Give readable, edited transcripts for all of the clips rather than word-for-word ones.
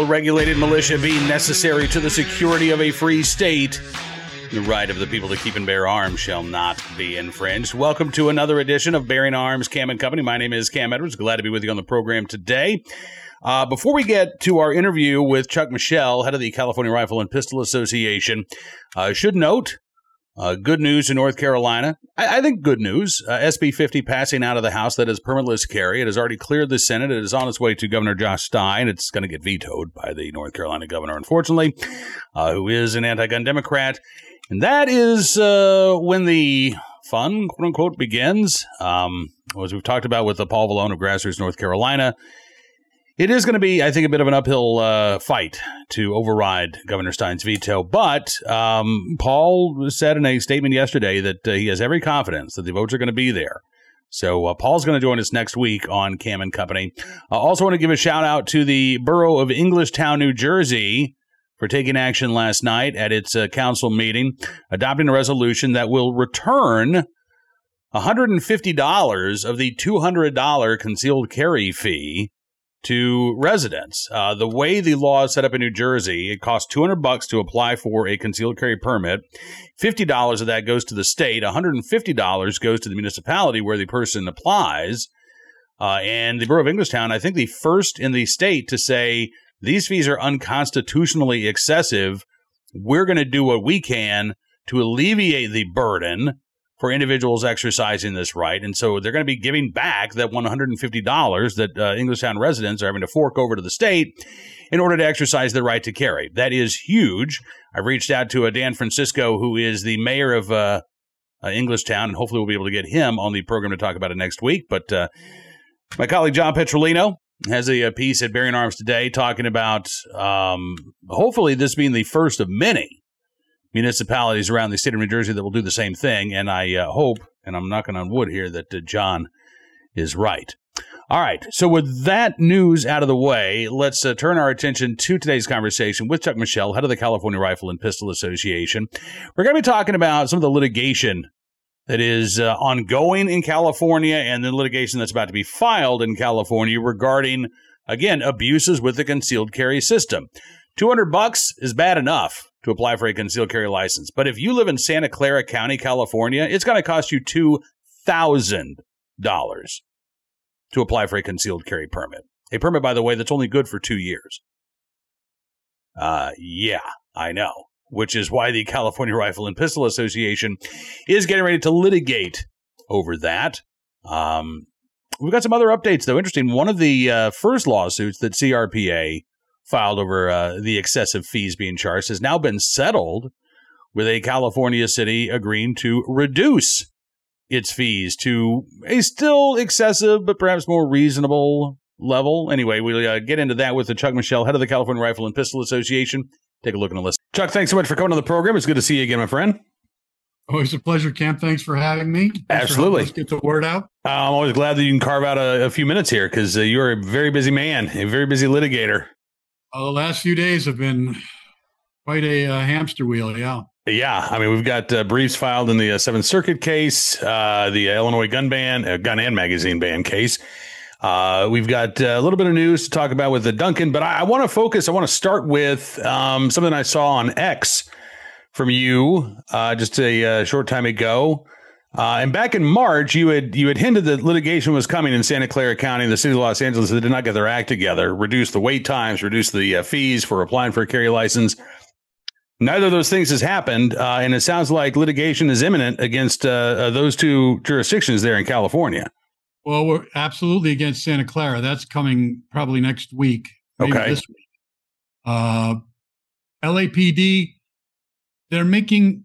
well-regulated militia be necessary to the security of a free state, the right of the people to keep and bear arms shall not be infringed. Welcome to another edition of Bearing Arms, Cam and Company. My name is Cam Edwards. Glad to be with you on the program today. Before we get to our interview with Chuck Michel, head of the California Rifle and Pistol Association, I should note, good news in North Carolina. I think good news. SB 50 passing out of the House. That is permitless carry. It has already cleared the Senate. It is on its way to Governor Josh Stein. It's going to get vetoed by the North Carolina governor, unfortunately, who is an anti-gun Democrat. And that is when the fun, quote unquote, begins. As we've talked about with Paul Vallone of Grassroots North Carolina, it is going to be, I think, a bit of an uphill fight to override Governor Stein's veto. But Paul said in a statement yesterday that he has every confidence that the votes are going to be there. So Paul's going to join us next week on Cam and Company. I also want to give a shout out to the borough of Englishtown, New Jersey, for taking action last night at its council meeting, adopting a resolution that will return $150 of the $200 concealed carry fee to residents. The way the law is set up in New Jersey, it costs $200 to apply for a concealed carry permit. $50 of that goes to the state. $150 goes to the municipality where the person applies. And the borough of Englishtown, I think the first in the state to say these fees are unconstitutionally excessive. We're going to do what we can to alleviate the burden for individuals exercising this right. And so they're going to be giving back that $150 that Englishtown residents are having to fork over to the state in order to exercise their right to carry. That is huge. I've reached out to Dan Francisco, who is the mayor of Englishtown, and hopefully we'll be able to get him on the program to talk about it next week. But my colleague John Petrolino has a piece at Bearing Arms today talking about hopefully this being the first of many municipalities around the state of New Jersey that will do the same thing. And I hope, and I'm knocking on wood here, that John is right. All right. So with that news out of the way, let's turn our attention to today's conversation with Chuck Michel, head of the California Rifle and Pistol Association. We're going to be talking about some of the litigation that is ongoing in California and the litigation that's about to be filed in California regarding, again, abuses with the concealed carry system. $200 is bad enough to apply for a concealed carry license. But if you live in Santa Clara County, California, it's going to cost you $2,000 to apply for a concealed carry permit. A permit, by the way, that's only good for 2 years. Yeah, I know. Which is why the California Rifle and Pistol Association is getting ready to litigate over that. We've got some other updates, though. Interesting. One of the first lawsuits that CRPA filed over the excessive fees being charged has now been settled, with a California city agreeing to reduce its fees to a still excessive but perhaps more reasonable level. Anyway, we'll get into that with the Chuck Michel, head of the California Rifle and Pistol Association. Take a look and a listen. Chuck, thanks so much for coming on the program. It's good to see you again, my friend. Always a pleasure, Cam. Thanks for having me. Absolutely. Let's get the word out. I'm always glad that you can carve out a few minutes here because you're a very busy man, a very busy litigator. The last few days have been quite a hamster wheel, yeah. Yeah, I mean, we've got briefs filed in the Seventh Circuit case, the Illinois gun and magazine ban case. We've got a little bit of news to talk about with the Duncan, but I want to start with something I saw on X from you just a short time ago. And back in March, you had hinted that litigation was coming in Santa Clara County, the city of Los Angeles, that did not get their act together, reduce the wait times, reduce the fees for applying for a carry license. Neither of those things has happened, and it sounds like litigation is imminent against those two jurisdictions there in California. Well, we're absolutely against Santa Clara. That's coming probably next week, maybe this week. LAPD, they're making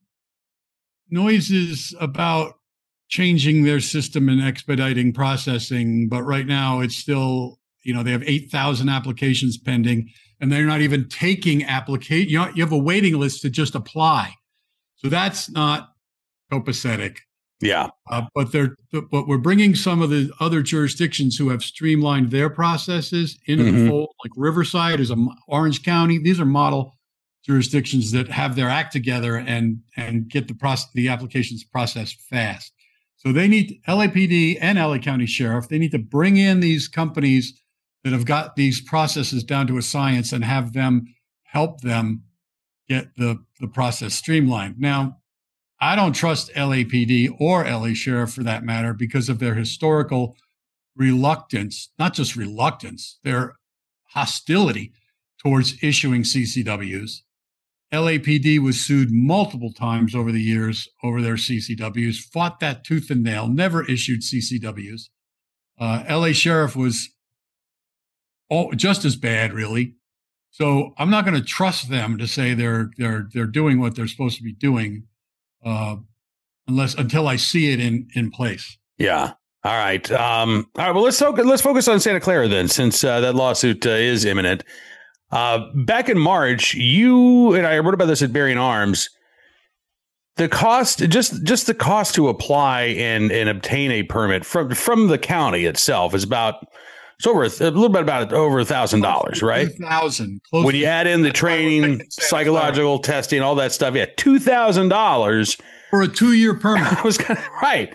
noises about changing their system and expediting processing, but right now it's still, they have 8,000 applications pending, and they're not even taking applications. You have a waiting list to just apply. So that's not copacetic. Yeah. But we're bringing some of the other jurisdictions who have streamlined their processes into the fold, like Riverside is Orange County. These are model jurisdictions that have their act together and get the applications processed fast. So they need LAPD and LA County Sheriff. They need to bring in these companies that have got these processes down to a science and have them help them get the process streamlined. Now, I don't trust LAPD or LA Sheriff for that matter because of their historical reluctance, not just reluctance, their hostility towards issuing CCWs. LAPD was sued multiple times over the years over their CCWs, fought that tooth and nail, never issued CCWs. LA Sheriff was just as bad, really. So I'm not going to trust them to say they're doing what they're supposed to be doing, until I see it in place. Yeah. All right. Well, let's focus on Santa Clara then, since that lawsuit is imminent. Back in March, you and I wrote about this at Bearing Arms. The cost, just the cost to apply and obtain a permit from the county itself is about a little bit about over $1,000, right? $2,000. When you add in the training, psychological testing, all that stuff, yeah, $2,000 for a 2-year permit. I was right.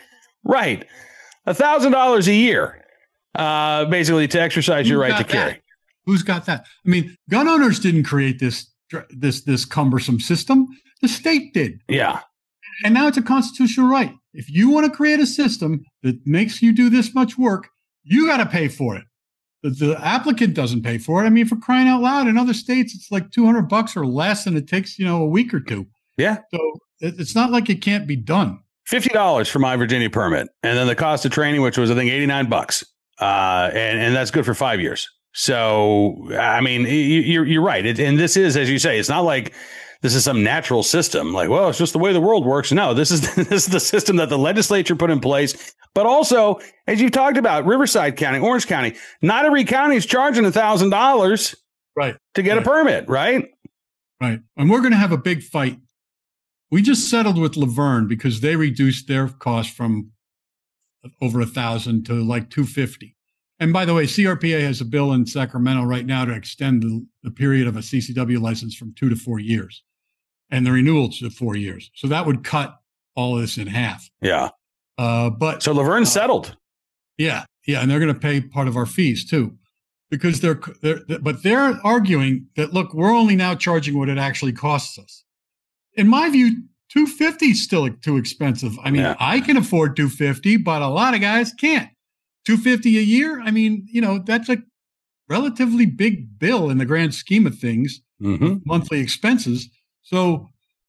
$1,000 a year, basically to exercise your right to carry. Who's got that? I mean, gun owners didn't create this cumbersome system. The state did. Yeah. And now it's a constitutional right. If you want to create a system that makes you do this much work, you got to pay for it. The applicant doesn't pay for it. I mean, for crying out loud, in other states, it's like $200 or less, and it takes, a week or two. Yeah. So it's not like it can't be done. $50 for my Virginia permit. And then the cost of training, which was, I think, $89. And that's good for 5 years. So, I mean, you're right. And this is, as you say, it's not like this is some natural system. Like, well, it's just the way the world works. No, this is the system that the legislature put in place. But also, as you've talked about, Riverside County, Orange County, not every county is charging $1,000 to get a permit, right? Right. And we're going to have a big fight. We just settled with Laverne because they reduced their cost from over $1,000 to like $250. And by the way, CRPA has a bill in Sacramento right now to extend the period of a CCW license from 2 to 4 years and the renewal to 4 years. So that would cut all of this in half. Yeah. But so Laverne settled. Yeah. And they're going to pay part of our fees too, because they're arguing that, look, we're only now charging what it actually costs us. In my view, $250 is still too expensive. I mean, I can afford $250, but a lot of guys can't. $250 a year. I mean, that's a relatively big bill in the grand scheme of things, monthly expenses. So,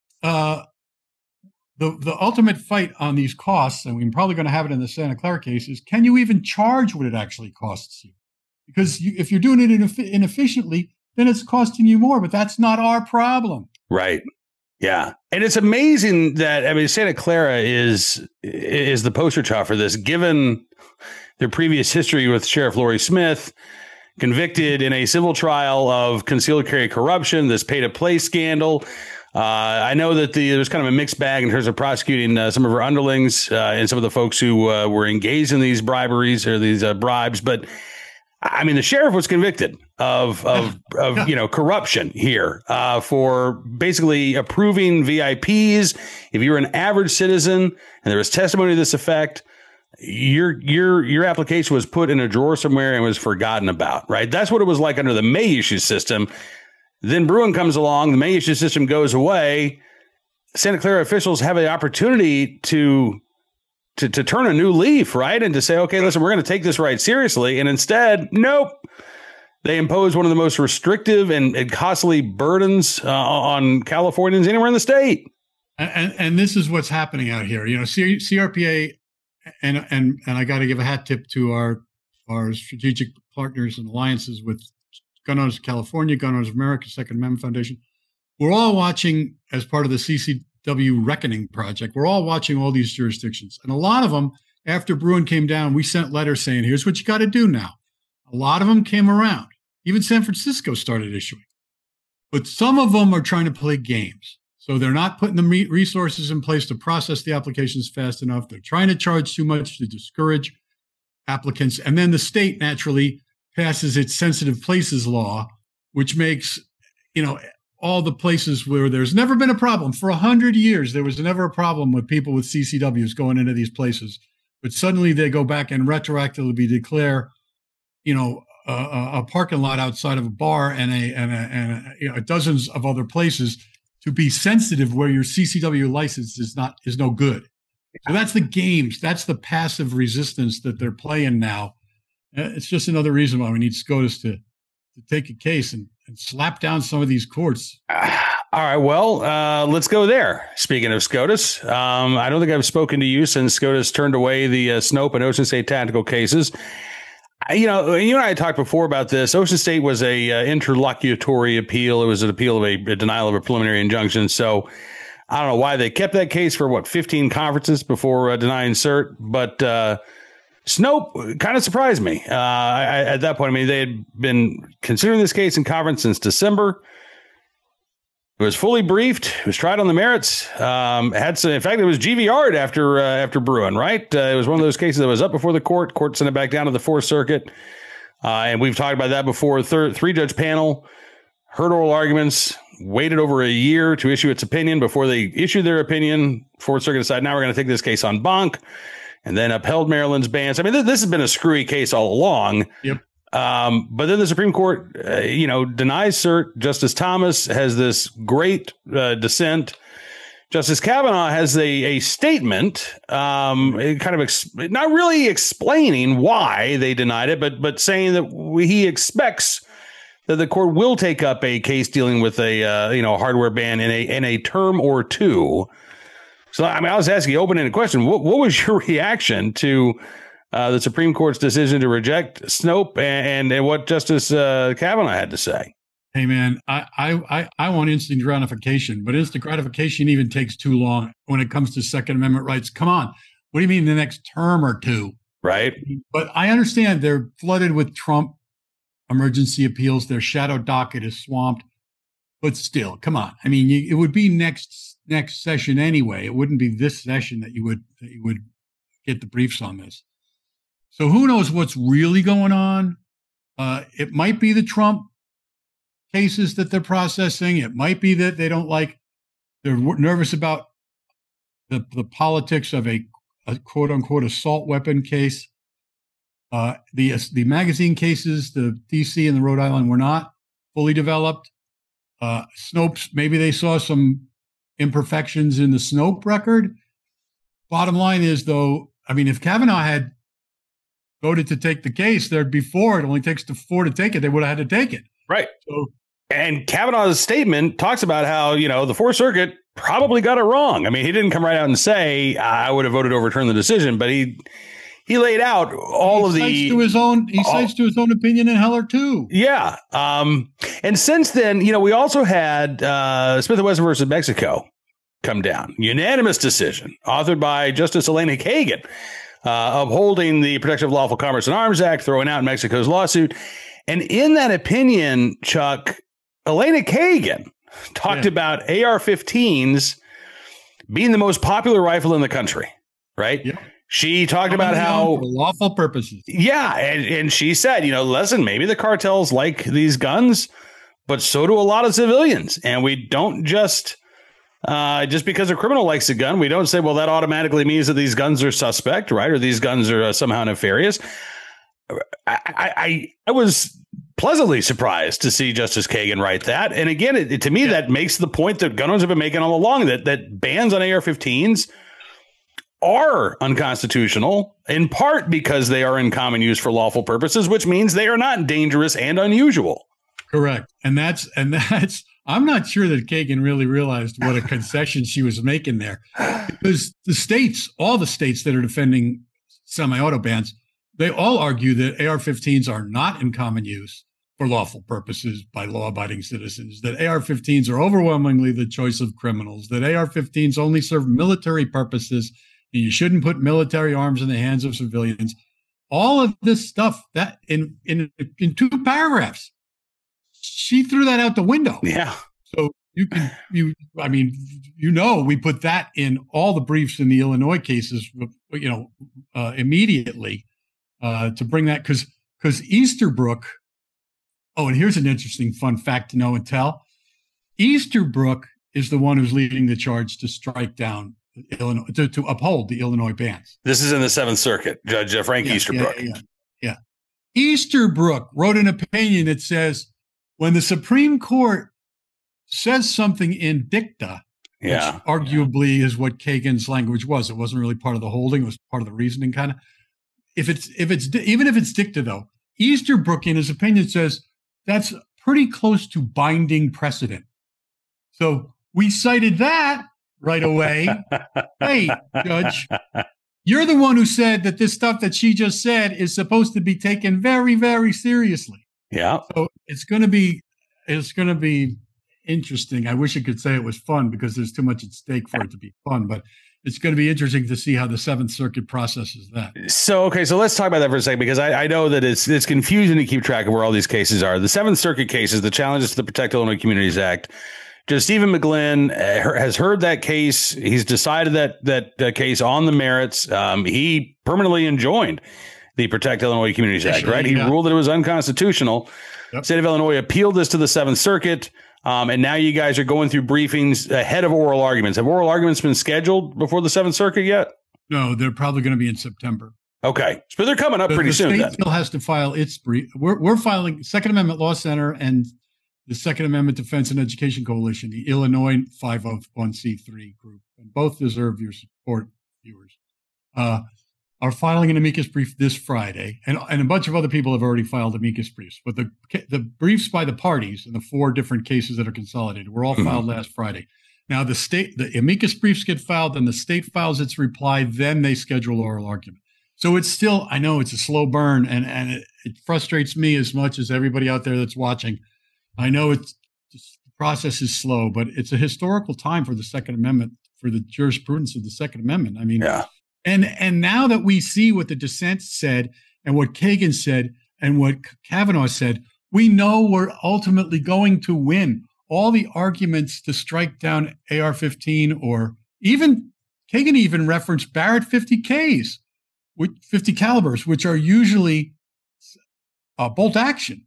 the ultimate fight on these costs, and we're probably going to have it in the Santa Clara case, is can you even charge what it actually costs you? Because if you're doing it inefficiently, then it's costing you more, but that's not our problem. Right. Yeah. And it's amazing that, I mean, Santa Clara is the poster child for this, given their previous history with Sheriff Lori Smith, convicted in a civil trial of concealed carry corruption, this pay-to-play scandal. I know that there's kind of a mixed bag in terms of prosecuting some of her underlings and some of the folks who were engaged in these briberies or these bribes. But I mean, the sheriff was convicted of corruption here for basically approving VIPs. If you were an average citizen and there was testimony to this effect, your application was put in a drawer somewhere and was forgotten about. Right. That's what it was like under the May issue system. Then Bruen comes along, the May issue system goes away. Santa Clara officials have the opportunity to turn a new leaf, right? And to say, okay, listen, we're going to take this right seriously. And instead, nope. They impose one of the most restrictive and costly burdens on Californians anywhere in the state. And this is what's happening out here. CRPA, and I got to give a hat tip to our strategic partners and alliances with Gun Owners of California, Gun Owners of America, Second Amendment Foundation. We're all watching, as part of the CCW Reckoning Project, we're all watching all these jurisdictions. And a lot of them, after Bruen came down, we sent letters saying, here's what you got to do now. A lot of them came around. Even San Francisco started issuing. But some of them are trying to play games. So they're not putting the resources in place to process the applications fast enough. They're trying to charge too much to discourage applicants. And then the state naturally passes its sensitive places law, which makes, all the places where there's never been a problem. For 100 years, there was never a problem with people with CCWs going into these places. But suddenly they go back and retroactively declare, a parking lot outside of a bar and dozens of other places to be sensitive where your CCW license is no good. So that's the games. That's the passive resistance that they're playing now. It's just another reason why we need SCOTUS to take a case and slap down some of these courts. All right, well, let's go there. Speaking of SCOTUS, I don't think I've spoken to you since SCOTUS turned away the Snope and Ocean State tactical cases. You and I talked before about this. Ocean State was a interlocutory appeal. It was an appeal of a denial of a preliminary injunction. So I don't know why they kept that case for 15 conferences before denying cert. But Snope kind of surprised me. At that point, I mean, they had been considering this case in conference since December. It was fully briefed. It was tried on the merits. In fact, it was GVR'd after Bruin, right? It was one of those cases that was up before the court. Court sent it back down to the Fourth Circuit. And we've talked about that before. Three-judge panel heard oral arguments, waited over a year to issue its opinion. Before they issued their opinion, Fourth Circuit decided, now we're going to take this case en banc, and then upheld Maryland's bans. I mean, this has been a screwy case all along. Yep. But then the Supreme Court, denies cert. Justice Thomas has this great dissent. Justice Kavanaugh has a statement, kind of not really explaining why they denied it, but saying that he expects that the court will take up a case dealing with a hardware ban in a term or two. So, I mean, I was asking you open-ended question. What was your reaction to the Supreme Court's decision to reject Snope and what Justice Kavanaugh had to say? Hey, man, I want instant gratification, but instant gratification even takes too long when it comes to Second Amendment rights. Come on. What do you mean the next term or two? Right. But I understand they're flooded with Trump emergency appeals. Their shadow docket is swamped. But still, come on. I mean, it would be next session anyway. It wouldn't be this session that you would get the briefs on this. So who knows what's really going on? It might be the Trump cases that they're processing. It might be that they're nervous about the politics of a quote unquote assault weapon case. The magazine cases, the DC and the Rhode Island, were not fully developed. Snopes, maybe they saw some imperfections in the Snope record. Bottom line is, though, I mean, if Kavanaugh had voted to take the case, there'd be four. It only takes four to take it. They would have had to take it. Right. And Kavanaugh's statement talks about how, the Fourth Circuit probably got it wrong. I mean, he didn't come right out and say, I would have voted to overturn the decision, but he laid out all of the... He cites to his own opinion in Heller, too. Yeah. And since then, we also had Smith and Wesson versus Mexico come down. Unanimous decision authored by Justice Elena Kagan, upholding the Protection of Lawful Commerce and Arms Act, throwing out Mexico's lawsuit. And in that opinion, Chuck, Elena Kagan talked about AR-15s being the most popular rifle in the country, right? Yep. She talked about how... For lawful purposes. Yeah, and she said, listen, maybe the cartels like these guns, but so do a lot of civilians. And we don't just because a criminal likes a gun, we don't say, well, that automatically means that these guns are suspect, right? Or these guns are somehow nefarious. I was pleasantly surprised to see Justice Kagan write that. And again, to me, that makes the point that gun owners have been making all along, that bans on AR-15s are unconstitutional, in part because they are in common use for lawful purposes, which means they are not dangerous and unusual. Correct. And that's I'm not sure that Kagan really realized what a concession she was making there, because all the states that are defending semi-auto bans, they all argue that AR-15s are not in common use for lawful purposes by law-abiding citizens, that AR-15s are overwhelmingly the choice of criminals, that AR-15s only serve military purposes, and you shouldn't put military arms in the hands of civilians. All of this stuff that in 2 paragraphs, she threw that out the window. Yeah. So we put that in all the briefs in the Illinois cases, immediately to bring that, because Easterbrook. Oh, and here's an interesting fun fact to know and tell. Easterbrook is the one who's leading the charge to strike down Illinois, to uphold the Illinois bans. This is in the Seventh Circuit, Judge Frank Easterbrook. Yeah. Easterbrook wrote an opinion that says when the Supreme Court says something in dicta, which arguably is what Kagan's language was. It wasn't really part of the holding; it was part of the reasoning, kind of. Even if it's dicta, though, Easterbrook, in his opinion, says that's pretty close to binding precedent. So we cited that right away. Hey, Judge, you're the one who said that this stuff that she just said is supposed to be taken very, very seriously. Yeah. So it's going to be interesting. I wish I could say it was fun because there's too much at stake for it to be fun, but it's going to be interesting to see how the Seventh Circuit processes that. So let's talk about that for a second, because I know that it's confusing to keep track of where all these cases are. The Seventh Circuit cases, the challenges to the Protect Illinois Communities Act. Judge Stephen McGlynn has heard that case. He's decided that case on the merits. He permanently enjoined the Protect Illinois Communities Act, right? He ruled that it was unconstitutional. Yep. State of Illinois appealed this to the Seventh Circuit. And now you guys are going through briefings ahead of oral arguments. Have oral arguments been scheduled before the Seventh Circuit yet? No, they're probably going to be in September. Okay. So they're coming up pretty soon. The state still has to file its brief. We're filing Second Amendment Law Center and the Second Amendment Defense and Education Coalition, the Illinois 501c3 group, and both deserve your support, viewers, are filing an amicus brief this Friday. And a bunch of other people have already filed amicus briefs. But the briefs by the parties in the 4 different cases that are consolidated were all filed last Friday. Now, the amicus briefs get filed, and the state files its reply, then they schedule oral argument. So it's still, I know it's a slow burn, and it frustrates me as much as everybody out there that's watching. I know the process is slow, but it's a historical time for the Second Amendment, for the jurisprudence of the Second Amendment. I mean, and now that we see what the dissent said and what Kagan said and what Kavanaugh said, we know we're ultimately going to win. All the arguments to strike down AR-15, or even Kagan even referenced Barrett 50Ks, with 50 calibers, which are usually bolt action.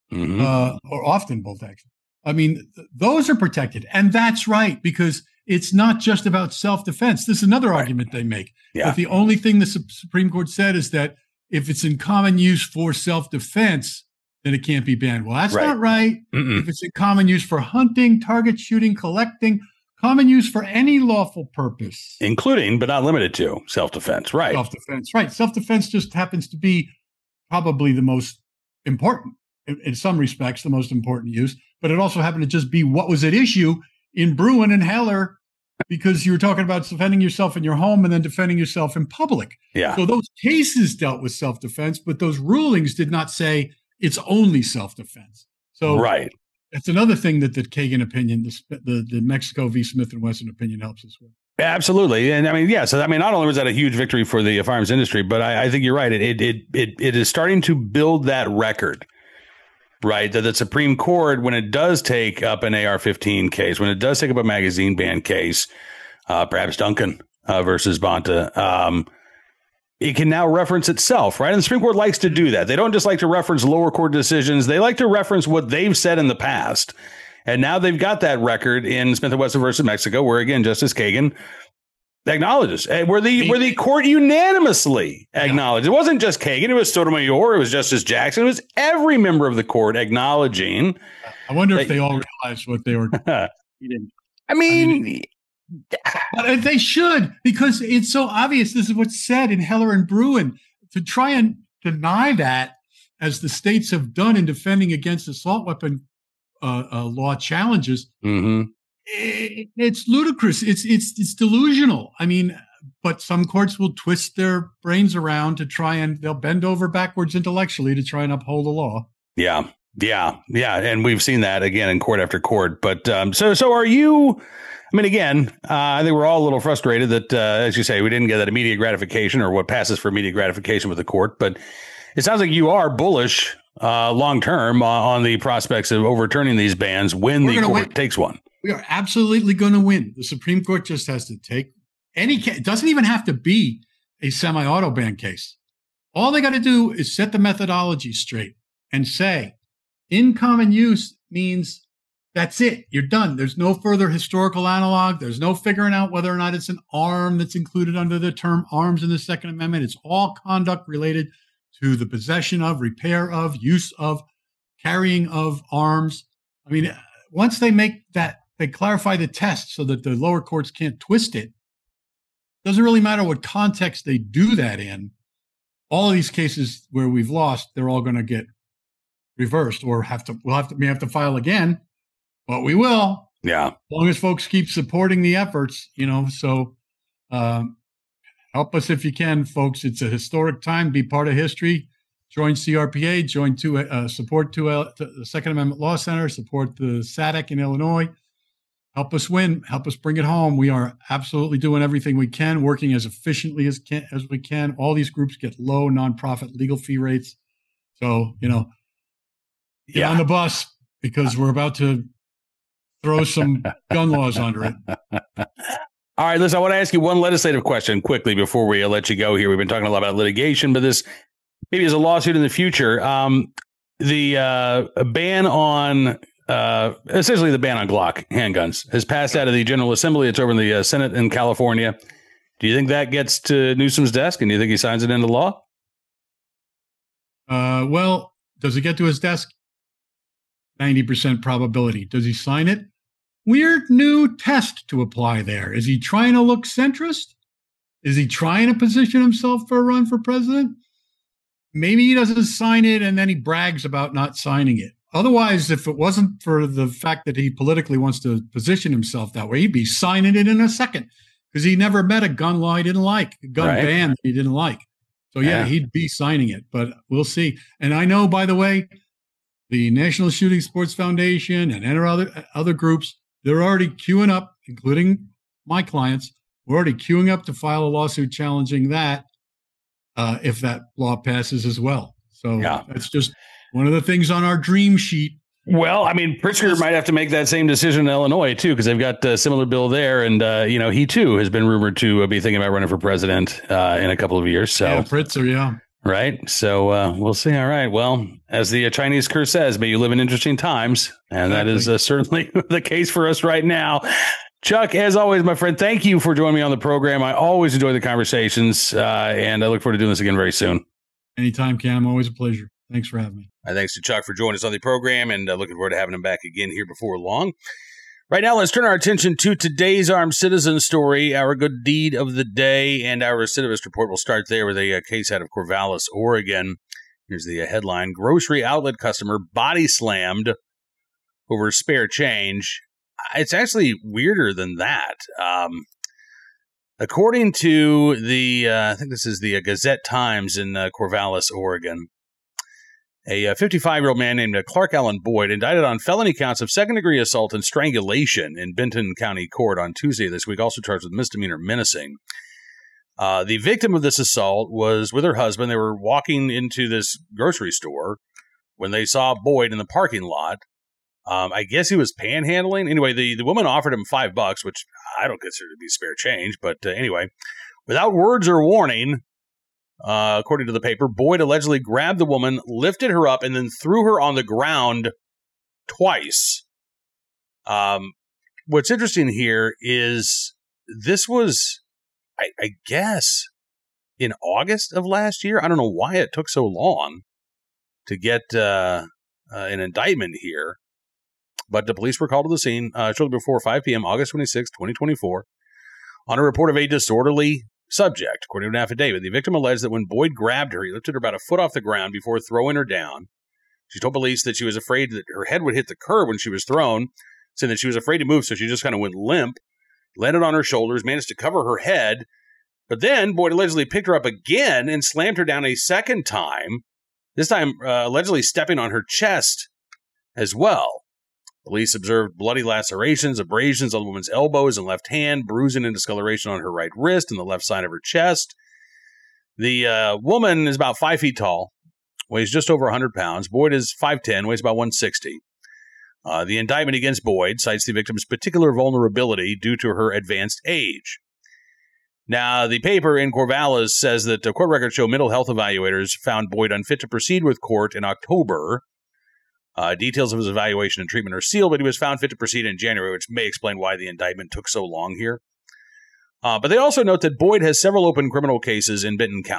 Or often bolt action. I mean, those are protected. And that's right, because it's not just about self-defense. This is another argument they make. Yeah. But the only thing the Supreme Court said is that if it's in common use for self-defense, then it can't be banned. Well, that's not right. If it's in common use for hunting, target shooting, collecting, common use for any lawful purpose. Including, but not limited to, self-defense. Right. Self-defense. Right. Self-defense just happens to be probably the most important. In some respects, the most important use, but it also happened to just be what was at issue in Bruen and Heller, because you were talking about defending yourself in your home and then defending yourself in public. Yeah. So those cases dealt with self-defense, but those rulings did not say it's only self-defense. So that's another thing that the Kagan opinion, the Mexico v. Smith and Wesson opinion helps us with. Absolutely. And I mean, not only was that a huge victory for the firearms industry, but I think you're right. It is starting to build that record. Right, that the Supreme Court, when it does take up an AR-15 case, when it does take up a magazine ban case, perhaps Duncan versus Bonta, it can now reference itself, right? And the Supreme Court likes to do that. They don't just like to reference lower court decisions. They like to reference what they've said in the past. And now they've got that record in Smith and Wesson versus Mexico, where, again, Justice Kagan acknowledges, where the court unanimously acknowledged. It wasn't just Kagan, it was Sotomayor, it was Justice Jackson, it was every member of the court acknowledging. I wonder if they all realized what they were eating. I mean, but they should, because it's so obvious. This is what's said in Heller and Bruen. To try and deny that, as the states have done in defending against assault weapon law challenges, it's ludicrous. It's delusional. I mean, but some courts will twist their brains around to try and they'll bend over backwards intellectually to try and uphold the law. Yeah. And we've seen that again in court after court. But so are you? I mean, again, I think we're all a little frustrated that, as you say, we didn't get that immediate gratification or what passes for immediate gratification with the court. But it sounds like you are bullish long term on the prospects of overturning these bans when the court takes one. We are absolutely going to win. The Supreme Court just has to take any case. It doesn't even have to be a semi-auto ban case. All they got to do is set the methodology straight and say, in common use means that's it. You're done. There's no further historical analog. There's no figuring out whether or not it's an arm that's included under the term arms in the Second Amendment. It's all conduct related to the possession of, repair of, use of, carrying of arms. I mean, once they make that, they clarify the test so that the lower courts can't twist it. Doesn't really matter what context they do that in. All of these cases where we've lost, they're all going to get reversed, or we have to file again, but we will. Yeah. As long as folks keep supporting the efforts, so help us if you can, folks. It's a historic time. Be part of history. Join CRPA. Support the Second Amendment Law Center. Support the SADC in Illinois. Help us win. Help us bring it home. We are absolutely doing everything we can, working as efficiently as we can. All these groups get low nonprofit legal fee rates. So, get on the bus, because we're about to throw some gun laws under it. All right, listen, I want to ask you one legislative question quickly before we let you go here. We've been talking a lot about litigation, but this maybe is a lawsuit in the future. The ban on essentially the ban on Glock handguns has passed out of the General Assembly. It's over in the Senate in California. Do you think that gets to Newsom's desk, and do you think he signs it into law? Well, does it get to his desk? 90% probability. Does he sign it? Weird new test to apply there. Is he trying to look centrist? Is he trying to position himself for a run for president? Maybe he doesn't sign it and then he brags about not signing it. Otherwise, if it wasn't for the fact that he politically wants to position himself that way, he'd be signing it in a second, because he never met a gun law he didn't like, a gun ban that he didn't like. So, yeah, he'd be signing it, but we'll see. And I know, by the way, the National Shooting Sports Foundation and other groups, they're already queuing up, including my clients. We're already queuing up to file a lawsuit challenging that if that law passes as well. So that's just one of the things on our dream sheet. Well, I mean, Pritzker might have to make that same decision in Illinois, too, because they've got a similar bill there. And, he, too, has been rumored to be thinking about running for president in a couple of years. So, yeah, Pritzker, yeah. Right. So we'll see. All right. Well, as the Chinese curse says, may you live in interesting times. And that is certainly the case for us right now. Chuck, as always, my friend, thank you for joining me on the program. I always enjoy the conversations, and I look forward to doing this again very soon. Anytime, Cam. Always a pleasure. Thanks for having me. Thanks to Chuck for joining us on the program, and looking forward to having him back again here before long. Right now, let's turn our attention to today's armed citizen story, our good deed of the day, and our recidivist report. We'll start there with a case out of Corvallis, Oregon. Here's the headline. Grocery outlet customer body slammed over spare change. It's actually weirder than that. According to the, I think this is the Gazette Times in Corvallis, Oregon, a 55-year-old man named Clark Allen Boyd, indicted on felony counts of second-degree assault and strangulation in Benton County Court on Tuesday this week, also charged with misdemeanor menacing. The victim of this assault was with her husband. They were walking into this grocery store when they saw Boyd in the parking lot. I guess he was panhandling. Anyway, the woman offered him $5, which I don't consider to be spare change. But anyway, without words or warning, according to the paper, Boyd allegedly grabbed the woman, lifted her up, and then threw her on the ground twice. What's interesting here is this was, I guess, in August of last year. I don't know why it took so long to get an indictment here. But the police were called to the scene shortly before 5 p.m., August 26, 2024, on a report of a disorderly subject. According to an affidavit, the victim alleged that when Boyd grabbed her, he lifted her about a foot off the ground before throwing her down. She told police that she was afraid that her head would hit the curb when she was thrown, saying that she was afraid to move, so she just kind of went limp, landed on her shoulders, managed to cover her head. But then Boyd allegedly picked her up again and slammed her down a second time, this time allegedly stepping on her chest as well. Police observed bloody lacerations, abrasions on the woman's elbows and left hand, bruising and discoloration on her right wrist and the left side of her chest. The woman is about 5 feet tall, weighs just over 100 pounds. Boyd is 5'10", weighs about 160. The indictment against Boyd cites the victim's particular vulnerability due to her advanced age. Now, the paper in Corvallis says that court records show mental health evaluators found Boyd unfit to proceed with court in October. Details of his evaluation and treatment are sealed, but he was found fit to proceed in January, which may explain why the indictment took so long here. But they also note that Boyd has several open criminal cases in Benton County.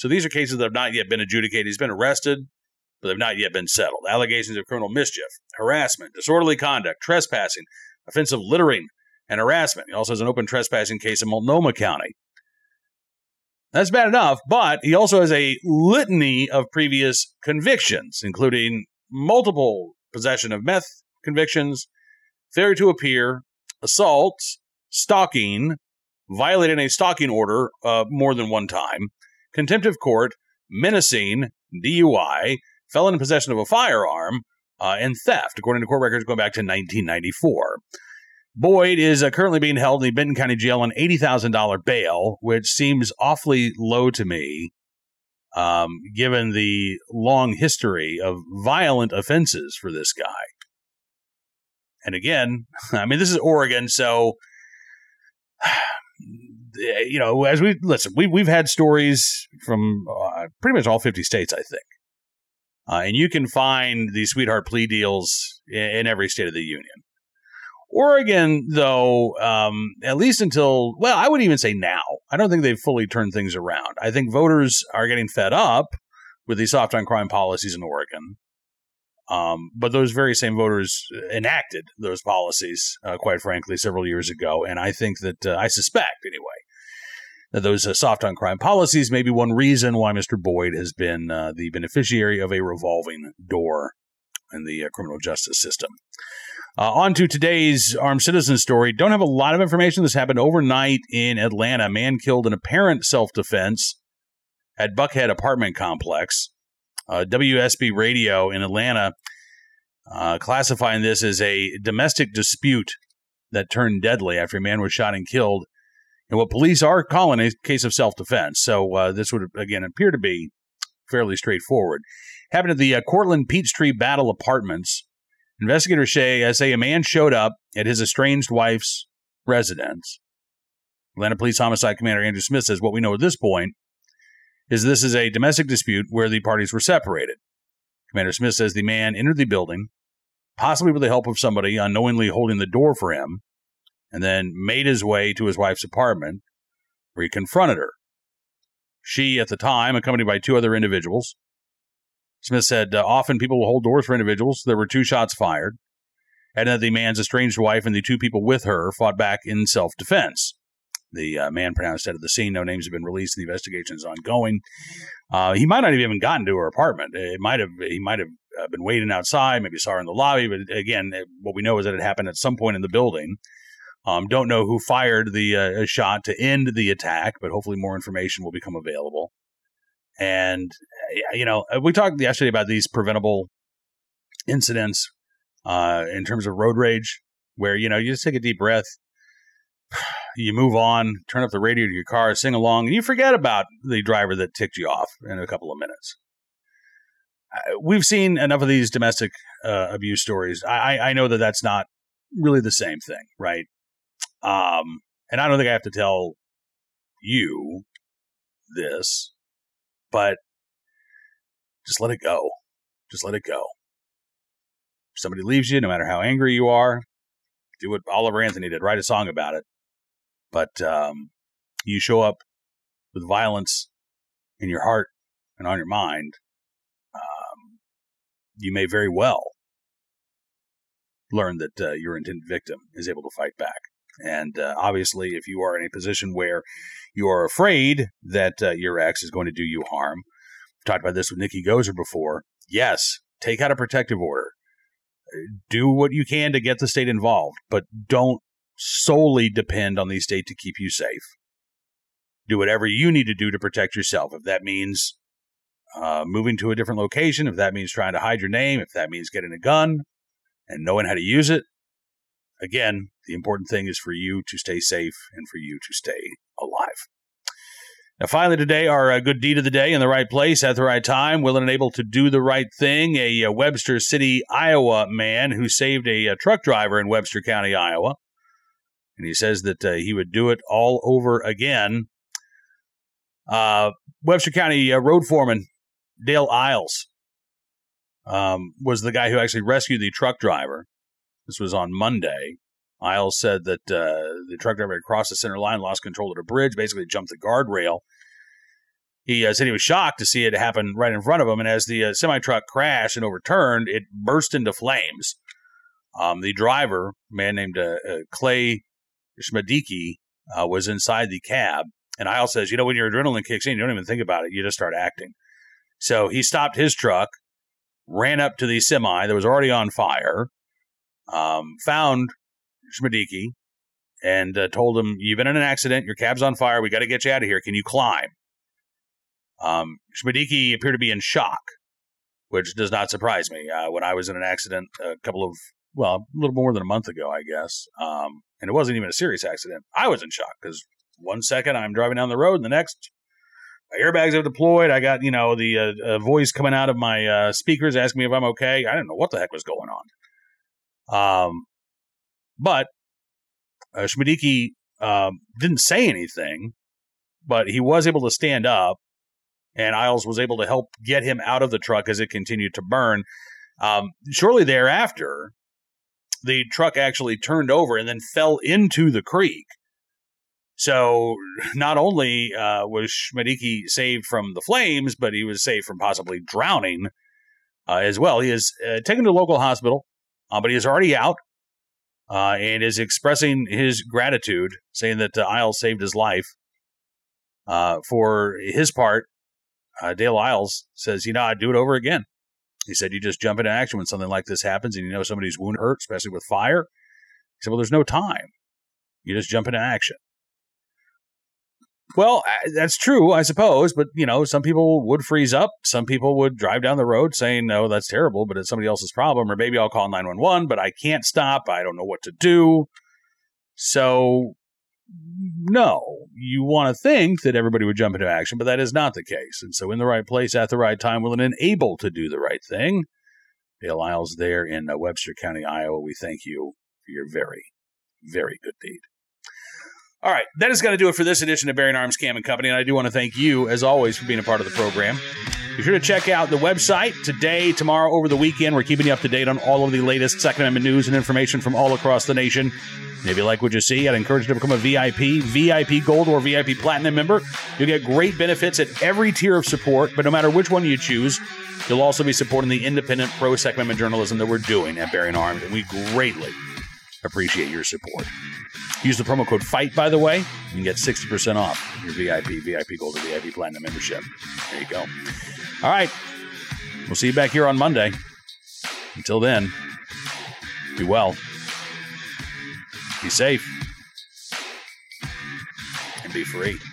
So these are cases that have not yet been adjudicated. He's been arrested, but have not yet been settled. Allegations of criminal mischief, harassment, disorderly conduct, trespassing, offensive littering, and harassment. He also has an open trespassing case in Multnomah County. That's bad enough, but he also has a litany of previous convictions, including multiple possession of meth convictions, failure to appear, assault, stalking, violating a stalking order more than one time, contempt of court, menacing, DUI, felon in possession of a firearm, and theft, according to court records going back to 1994. Boyd is currently being held in the Benton County Jail on $80,000 bail, which seems awfully low to me, given the long history of violent offenses for this guy. And again, I mean, this is Oregon, so, you know, as we've had stories from pretty much all 50 states, I think. And you can find these sweetheart plea deals in every state of the union. Oregon, though, at least until, well, I wouldn't even say now. I don't think they've fully turned things around. I think voters are getting fed up with the soft on crime policies in Oregon. But those very same voters enacted those policies, quite frankly, several years ago. And I think that, I suspect anyway, that those soft on crime policies may be one reason why Mr. Boyd has been the beneficiary of a revolving door in the criminal justice system. On to today's armed citizen story. Don't have a lot of information. This happened overnight in Atlanta. A man killed in apparent self-defense at Buckhead apartment complex. WSB Radio in Atlanta classifying this as a domestic dispute that turned deadly after a man was shot and killed in what police are calling a case of self-defense. So this would, again, appear to be fairly straightforward. Happened at the Cortland Peachtree Battle Apartments. Investigators say a man showed up at his estranged wife's residence. Atlanta Police Homicide Commander Andrew Smith says what we know at this point is this is a domestic dispute where the parties were separated. Commander Smith says the man entered the building, possibly with the help of somebody unknowingly holding the door for him, and then made his way to his wife's apartment where he confronted her. She, at the time, accompanied by two other individuals. Smith said, often people will hold doors for individuals. There were 2 shots fired, and that the man's estranged wife and the 2 people with her fought back in self-defense. The man pronounced dead at the scene. No names have been released, and the investigation is ongoing. He might not have even gotten to her apartment. He might have been waiting outside, maybe saw her in the lobby. But again, what we know is that it happened at some point in the building. Don't know who fired the shot to end the attack, but hopefully more information will become available. And, you know, we talked yesterday about these preventable incidents in terms of road rage, where, you know, you just take a deep breath, you move on, turn up the radio to your car, sing along, and you forget about the driver that ticked you off in a couple of minutes. We've seen enough of these domestic abuse stories. I know that that's not really the same thing, right? And I don't think I have to tell you this, but just let it go. Just let it go. If somebody leaves you, no matter how angry you are, do what Oliver Anthony did, write a song about it. But you show up with violence in your heart and on your mind, you may very well learn that your intended victim is able to fight back. And obviously, if you are in a position where you are afraid that your ex is going to do you harm, we've talked about this with Nikki Gozer before. Yes, take out a protective order. Do what you can to get the state involved, but don't solely depend on the state to keep you safe. Do whatever you need to do to protect yourself. If that means moving to a different location, if that means trying to hide your name, if that means getting a gun and knowing how to use it. Again, the important thing is for you to stay safe and for you to stay alive. Now, finally today, our good deed of the day in the right place at the right time, willing and able to do the right thing. A Webster City, Iowa man who saved a truck driver in Webster County, Iowa. And he says that he would do it all over again. Webster County road foreman Dale Isles was the guy who actually rescued the truck driver. This was on Monday. Isles said that the truck driver had crossed the center line, lost control of the bridge, basically jumped the guardrail. He said he was shocked to see it happen right in front of him, and as the semi-truck crashed and overturned, it burst into flames. The driver, a man named Clay Schmedicki, was inside the cab, and Isles says, when your adrenaline kicks in, you don't even think about it. You just start acting. So he stopped his truck, ran up to the semi that was already on fire, found Schmedicki, and told him, "You've been in an accident. Your cab's on fire. We got to get you out of here. Can you climb?" Schmedicki appeared to be in shock, which does not surprise me. When I was in an accident a little more than a month ago, I guess, and it wasn't even a serious accident, I was in shock because 1 second I'm driving down the road, and the next, my airbags have deployed. I got, the voice coming out of my speakers asking me if I'm okay. I didn't know what the heck was going on. But Schmedicki didn't say anything, but he was able to stand up, and Isles was able to help get him out of the truck as it continued to burn. Shortly thereafter, the truck actually turned over and then fell into the creek. So not only was Schmedicki saved from the flames, but he was saved from possibly drowning as well. He is taken to a local hospital, but he is already out. And is expressing his gratitude, saying that Isles saved his life. For his part, Dale Isles says, I'd do it over again. He said, you just jump into action when something like this happens and somebody's wound hurt, especially with fire. He said, well, there's no time. You just jump into action. Well, that's true, I suppose, but, some people would freeze up. Some people would drive down the road saying, no, that's terrible, but it's somebody else's problem, or maybe I'll call 911, but I can't stop. I don't know what to do. So, no, you want to think that everybody would jump into action, but that is not the case. And so in the right place at the right time, willing and able to do the right thing. Dale Isles there in Webster County, Iowa, we thank you for your very, very good deed. All right, that is going to do it for this edition of Bearing Arms Cam & Company, and I do want to thank you, as always, for being a part of the program. Be sure to check out the website today, tomorrow, over the weekend. We're keeping you up to date on all of the latest Second Amendment news and information from all across the nation. And if you like what you see, I'd encourage you to become a VIP Gold or VIP Platinum member. You'll get great benefits at every tier of support, but no matter which one you choose, you'll also be supporting the independent pro-Second Amendment journalism that we're doing at Bearing Arms, and we greatly appreciate your support. Use the promo code FIGHT, by the way. You can get 60% off your VIP Gold or VIP Platinum membership. There you go. All right. We'll see you back here on Monday. Until then, be well, be safe, and be free.